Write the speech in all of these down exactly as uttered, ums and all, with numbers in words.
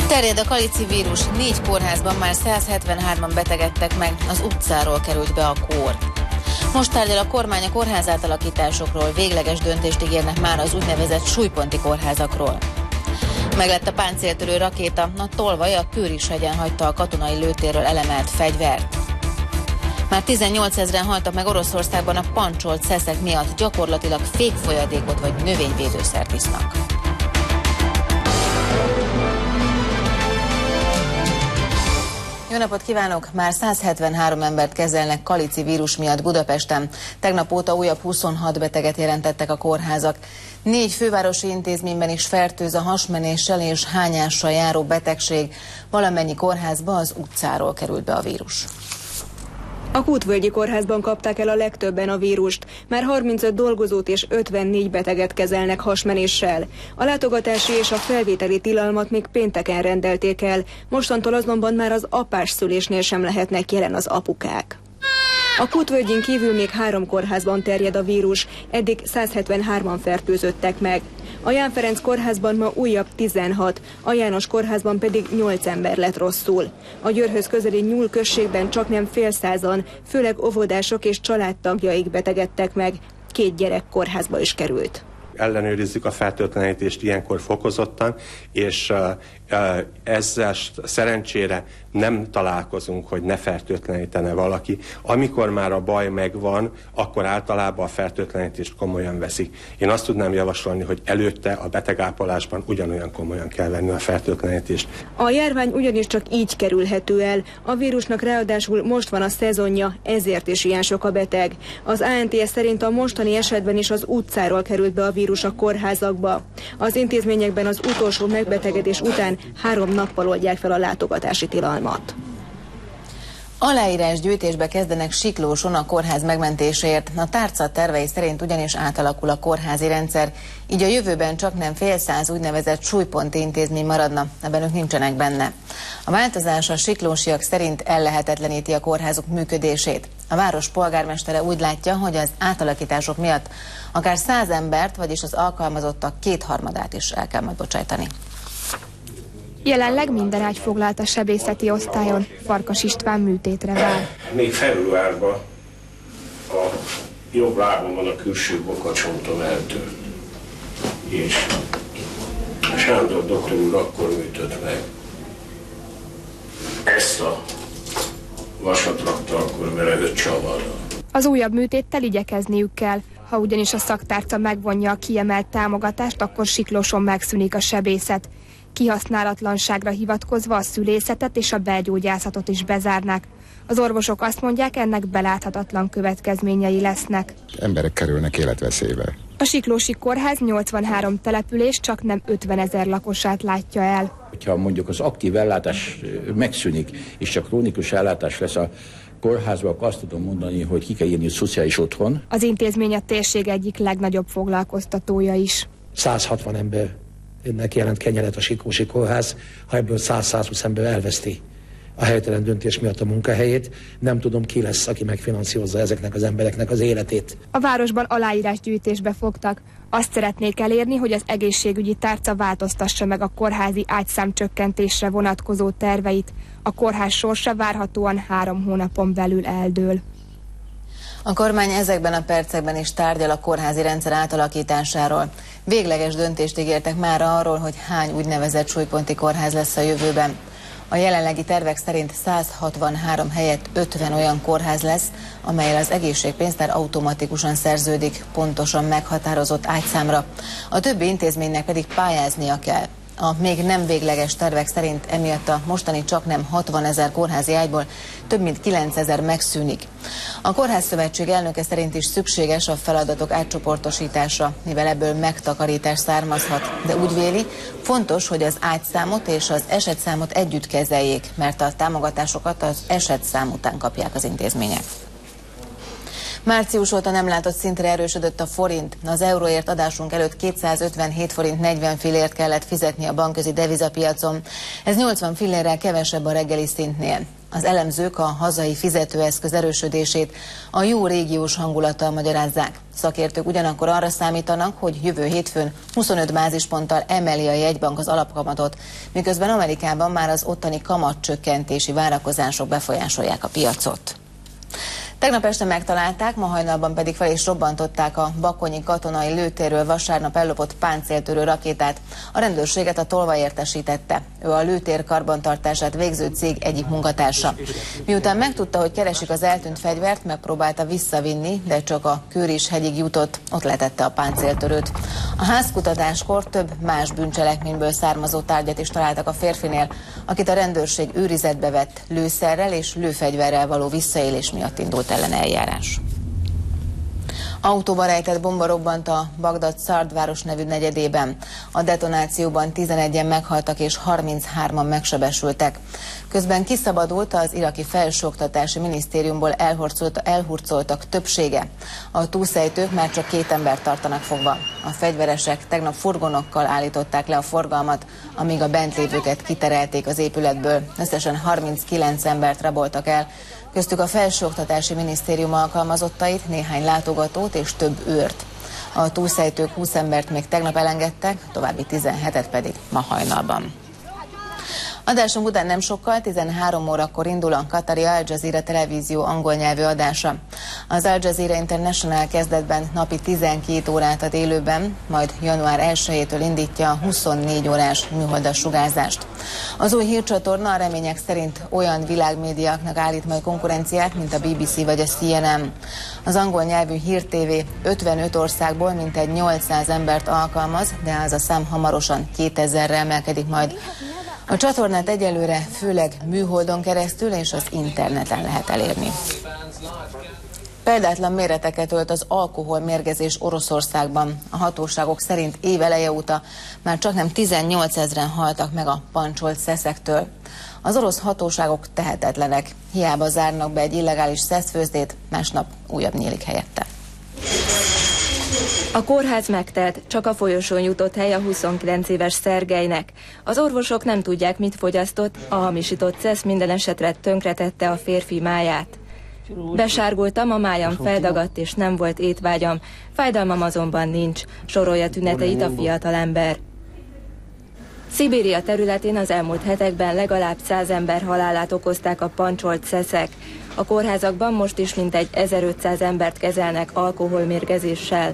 Terjed a kalici vírus, négy kórházban már száz hetvenhárman betegedtek meg, az utcáról került be a kór. Most tárgyal a kormány a kórházátalakításokról, végleges döntést ígérnek már az úgynevezett súlyponti kórházakról. Meglett a páncéltörő rakéta, a tolvaj a Kőrishegyen hagyta a katonai lőtérről elemelt fegyvert. Már tizennyolcezren haltak meg Oroszországban a pancsolt szeszek miatt, gyakorlatilag fékfolyadékot vagy növényvédőszert isznak. Jó napot kívánok! Már száz hetvenhárom embert kezelnek kalici vírus miatt Budapesten. Tegnap óta újabb huszonhat beteget jelentettek a kórházak. Négy fővárosi intézményben is fertőz a hasmenéssel és hányással járó betegség. Valamennyi kórházba az utcáról került be a vírus. A Kútvölgyi kórházban kapták el a legtöbben a vírust. Már harmincöt dolgozót és ötvennégy beteget kezelnek hasmenéssel. A látogatási és a felvételi tilalmat még pénteken rendelték el, mostantól azonban már az apás szülésnél sem lehetnek jelen az apukák. A Kútvölgyén kívül még három kórházban terjed a vírus, eddig száz hetvenhárman fertőzöttek meg. A Ján Ferenc kórházban ma újabb tizenhat, a János kórházban pedig nyolc ember lett rosszul. A Győrhöz közeli Nyúl községben csaknem fél százan, főleg óvodások és családtagjaik betegedtek meg, két gyerek kórházba is került. Ellenőrizzük a fertőtlenítést ilyenkor fokozottan, és ezzel szerencsére nem találkozunk, hogy ne fertőtlenítene valaki. Amikor már a baj megvan, akkor általában a fertőtlenítést komolyan veszik. Én azt tudnám javasolni, hogy előtte a betegápolásban ugyanolyan komolyan kell venni a fertőtlenítést. A járvány ugyanis csak így kerülhető el. A vírusnak ráadásul most van a szezonja, ezért is ilyen sok a beteg. Az á en té es szerint a mostani esetben is az utcáról került be a vírus a kórházakba. Az intézményekben az utolsó megbetegedés után három nappal oldják fel a látogatási tilalmat. Aláírásgyűjtésbe kezdenek Siklóson a kórház megmentéséért. A tárca tervei szerint ugyanis átalakul a kórházi rendszer, így a jövőben csaknem fél száz úgynevezett súlyponti intézmény maradna, ebben ők nincsenek benne. A változás a siklósiak szerint ellehetetleníti a kórházuk működését. A város polgármestere úgy látja, hogy az átalakítások miatt akár száz embert, vagyis az alkalmazottak kétharmadát is el kell majd bocsájtani. Jelenleg minden ágy foglalt a sebészeti osztályon, Farkas István műtétre vár. Még februárban a jobb lábomon a külső bokacsontom eltört, és Sándor doktor úr akkor műtött meg. Ezt a vasat rakta akkor vele öt csavarral. Az újabb műtéttel igyekezniük kell. Ha ugyanis a szaktárca megvonja a kiemelt támogatást, akkor Siklóson megszűnik a sebészet. Kihasználatlanságra hivatkozva a szülészetet és a belgyógyászatot is bezárnák. Az orvosok azt mondják, ennek beláthatatlan következményei lesznek. Emberek kerülnek életveszélybe. A Siklósi kórház nyolcvanhárom település csak nem ötvenezer lakosát látja el. Ha mondjuk az aktív ellátás megszűnik, és csak krónikus ellátás lesz a kórházban, akkor azt tudom mondani, hogy ki kell írni a szociális otthon. Az intézmény a térség egyik legnagyobb foglalkoztatója is. száz hatvan ember ennek jelent kenyeret a Siklósi kórház, ha ebből száz-százhúsz ember elveszti a helytelen döntés miatt a munkahelyét, nem tudom, ki lesz, aki megfinanszírozza ezeknek az embereknek az életét. A városban aláírásgyűjtésbe fogtak. Azt szeretnék elérni, hogy az egészségügyi tárca változtassa meg a kórházi ágyszámcsökkentésre vonatkozó terveit. A kórház sorsa várhatóan három hónapon belül eldől. A kormány ezekben a percekben is tárgyal a kórházi rendszer átalakításáról. Végleges döntést ígértek már arról, hogy hány úgynevezett súlyponti kórház lesz a jövőben. A jelenlegi tervek szerint száz hatvanhárom helyett ötven olyan kórház lesz, amellyel az egészségpénztár automatikusan szerződik pontosan meghatározott ágyszámra. A többi intézménynek pedig pályáznia kell. A még nem végleges tervek szerint emiatt a mostani csaknem hatvanezer kórházi ágyból több mint kilencezer megszűnik. A Kórházszövetség elnöke szerint is szükséges a feladatok átcsoportosítása, mivel ebből megtakarítás származhat, de úgy véli, fontos, hogy az ágyszámot és az esetszámot együtt kezeljék, mert a támogatásokat az esetszám után kapják az intézmények. Március óta nem látott szintre erősödött a forint. Az euróért adásunk előtt kétszázötvenhét forint negyven fillért kellett fizetni a bankközi devizapiacon. Ez nyolcvan fillérrel kevesebb a reggeli szintnél. Az elemzők a hazai fizetőeszköz erősödését a jó régiós hangulattal magyarázzák. Szakértők ugyanakkor arra számítanak, hogy jövő hétfőn huszonöt bázisponttal emeli a jegybank az alapkamatot, miközben Amerikában már az ottani kamatcsökkentési várakozások befolyásolják a piacot. Tegnap este megtalálták, ma hajnalban pedig fel is robbantották a bakonyi katonai lőtérről vasárnap ellopott páncéltörő rakétát. A rendőrséget a Tolva értesítette. Ő a lőtér karbantartását végző cég egyik munkatársa. Miután megtudta, hogy keresik az eltűnt fegyvert, megpróbálta visszavinni, de csak a Kőris-hegyig jutott, ott letette a páncéltörőt. A házkutatáskor több más bűncselekményből származó tárgyat is találtak a férfinél, akit a rendőrség őrizetbe vett lőszerrel és lőfegyverrel való visszaélés miatt indult ellen eljárás. Autóba rejtett bomba robbant a Bagdad Szard város nevű negyedében. A detonációban tizenegyen meghaltak és harminchárman megsebesültek. Közben kiszabadult az iraki felsőoktatási minisztériumból elhurcoltak többsége. A túlszejtők már csak két embert tartanak fogva. A fegyveresek tegnap furgonokkal állították le a forgalmat, amíg a bent lévőket kiterelték az épületből. Összesen harminckilenc embert raboltak el, köztük a Felsőoktatási Minisztérium alkalmazottait, néhány látogatót és több őrt. A túlszejtők húsz embert még tegnap elengedtek, további tizenhetet pedig ma hajnalban. Adásunk után nem sokkal, tizenhárom órakor indul a katari Al Jazeera televízió angol nyelvű adása. Az Al Jazeera International kezdetben napi tizenkét órát ad élőben, majd január elsejétől indítja a huszonnégy órás műholdas sugárzást. Az új hírcsatorna a remények szerint olyan világmédiáknak állít majd konkurenciát, mint a bé bé cé vagy a cé en en. Az angol nyelvű hírtévé ötvenöt országból mintegy nyolcszáz embert alkalmaz, de az a szám hamarosan kétezerre emelkedik majd. A csatornát egyelőre főleg műholdon keresztül és az interneten lehet elérni. Példátlan méreteket ölt az alkoholmérgezés Oroszországban. A hatóságok szerint év eleje óta már csaknem tizennyolcezren haltak meg a pancsolt szeszektől. Az orosz hatóságok tehetetlenek. Hiába zárnak be egy illegális szeszfőzdét, másnap újabb nyílik helyette. A kórház megtelt, csak a folyosón jutott hely a huszonkilenc éves Szergejnek. Az orvosok nem tudják, mit fogyasztott, a hamisított szesz minden esetre tönkretette a férfi máját. Besárgultam, a májam feldagadt és nem volt étvágyam, fájdalmam azonban nincs, sorolja tüneteit a fiatalember. Szibéria területén az elmúlt hetekben legalább száz ember halálát okozták a pancsolt szeszek. A kórházakban most is mintegy ezerötszáz embert kezelnek alkoholmérgezéssel.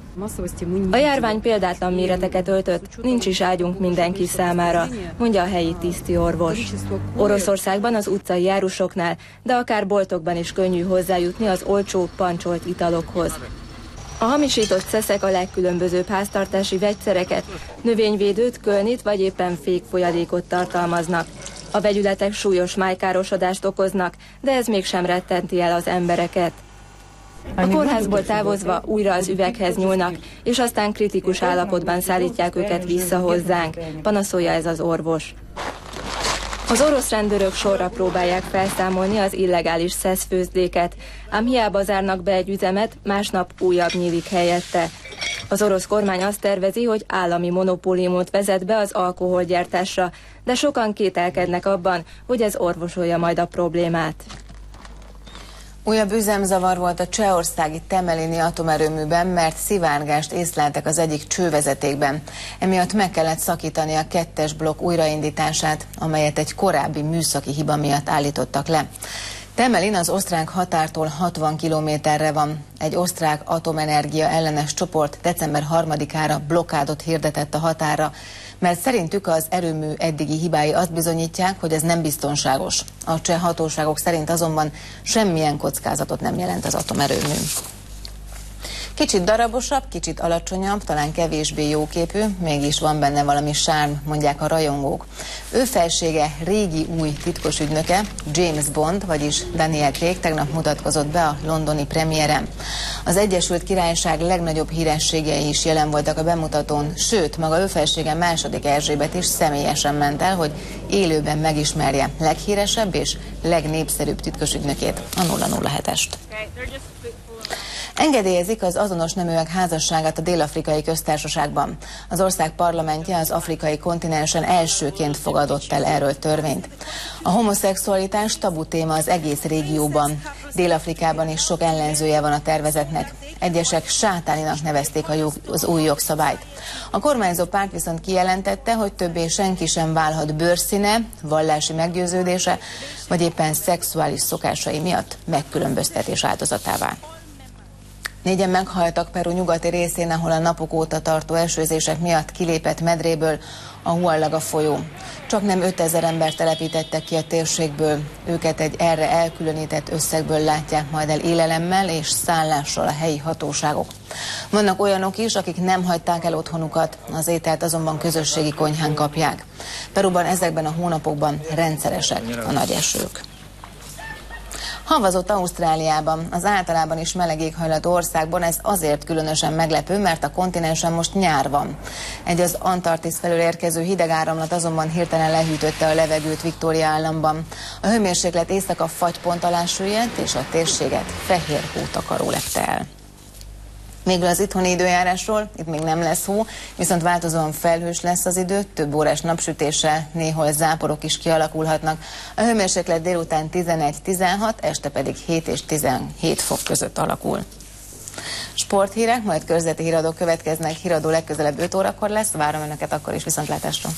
A járvány példátlan méreteket öltött, nincs is ágyunk mindenki számára, mondja a helyi tisztiorvos. Oroszországban az utcai járusoknál, de akár boltokban is könnyű hozzájutni az olcsó pancsolt italokhoz. A hamisított szeszek a legkülönbözőbb háztartási vegyszereket, növényvédőt, kölnit vagy éppen fékfolyadékot tartalmaznak. A vegyületek súlyos májkárosodást okoznak, de ez mégsem rettenti el az embereket. A kórházból távozva újra az üveghez nyúlnak, és aztán kritikus állapotban szállítják őket vissza hozzánk, panaszolja ez az orvos. Az orosz rendőrök sorra próbálják felszámolni az illegális szeszfőzdéket, ám hiába zárnak be egy üzemet, másnap újabb nyílik helyette. Az orosz kormány azt tervezi, hogy állami monopóliumot vezet be az alkoholgyártásra, de sokan kételkednek abban, hogy ez orvosolja majd a problémát. Újabb üzemzavar volt a csehországi Temelini atomerőműben, mert szivárgást észleltek az egyik csővezetékben. Emiatt meg kellett szakítani a kettes blokk újraindítását, amelyet egy korábbi műszaki hiba miatt állítottak le. Temelin az osztrák határtól hatvan kilométerre van. Egy osztrák atomenergia ellenes csoport december harmadikára blokkádot hirdetett a határra, mert szerintük az erőmű eddigi hibái azt bizonyítják, hogy ez nem biztonságos. A cseh hatóságok szerint azonban semmilyen kockázatot nem jelent az atomerőmű. Kicsit darabosabb, kicsit alacsonyabb, talán kevésbé jóképű, mégis van benne valami sárm, mondják a rajongók. Ő felsége régi új titkos ügynöke, James Bond, vagyis Daniel Craig tegnap mutatkozott be a londoni premiéren. Az Egyesült Királyság legnagyobb hírességei is jelen voltak a bemutatón, sőt, maga ő felsége második Erzsébet is személyesen ment el, hogy élőben megismerje leghíresebb és legnépszerűbb titkos ügynökét, a nulla nulla hetest. Engedélyezik az azonos neműek házasságát a Dél-Afrikai Köztársaságban. Az ország parlamentje az afrikai kontinensen elsőként fogadott el erről törvényt. A homoszexualitás tabu téma az egész régióban. Dél-Afrikában is sok ellenzője van a tervezetnek. Egyesek sátáninak nevezték az új jogszabályt. A kormányzó párt viszont kijelentette, hogy többé senki sem válhat bőrszíne, vallási meggyőződése, vagy éppen szexuális szokásai miatt megkülönböztetés áldozatává. Négyen meghaltak Peru nyugati részén, ahol a napok óta tartó esőzések miatt kilépett medréből a Huallaga folyó. Csak nem ötezer ember telepítettek ki a térségből. Őket egy erre elkülönített összegből látják majd el élelemmel és szállással a helyi hatóságok. Vannak olyanok is, akik nem hagyták el otthonukat, az ételt azonban közösségi konyhán kapják. Peruban ezekben a hónapokban rendszeresek a nagy esők. Havazott Ausztráliában, az általában is meleg éghajlatú országban ez azért különösen meglepő, mert a kontinensen most nyár van. Egy az Antarktisz felől érkező hidegáramlat azonban hirtelen lehűtötte a levegőt Victoria államban. A hőmérséklet éjszaka fagypont alá süllyedt, és a térséget fehér hótakaró lepte el. Végül az itthoni időjárásról, itt még nem lesz hó, viszont változóan felhős lesz az idő, több órás napsütéssel, néhol záporok is kialakulhatnak. A hőmérséklet délután tizenegy-tizenhat, este pedig hét és tizenhét fok között alakul. Sporthírek, majd körzeti híradók következnek, híradó legközelebb öt órakor lesz, várom önöket akkor is, viszontlátásra.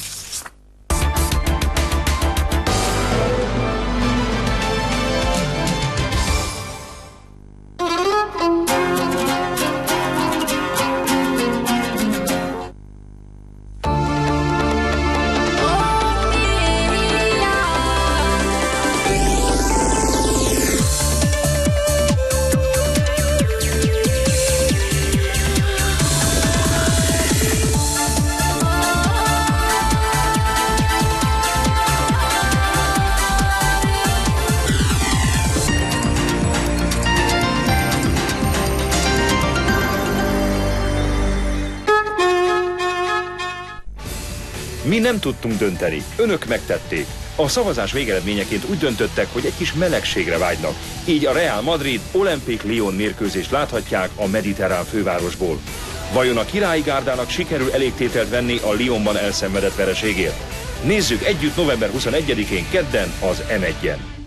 Mi nem tudtunk dönteni, önök megtették. A szavazás végeredményeként úgy döntöttek, hogy egy kis melegségre vágynak. Így a Real Madrid Olympique Lyon mérkőzést láthatják a mediterrán fővárosból. Vajon a királyi gárdának sikerül elégtételt venni a Lyonban elszenvedett vereségért? Nézzük együtt november huszonegyedikén kedden az em egyen.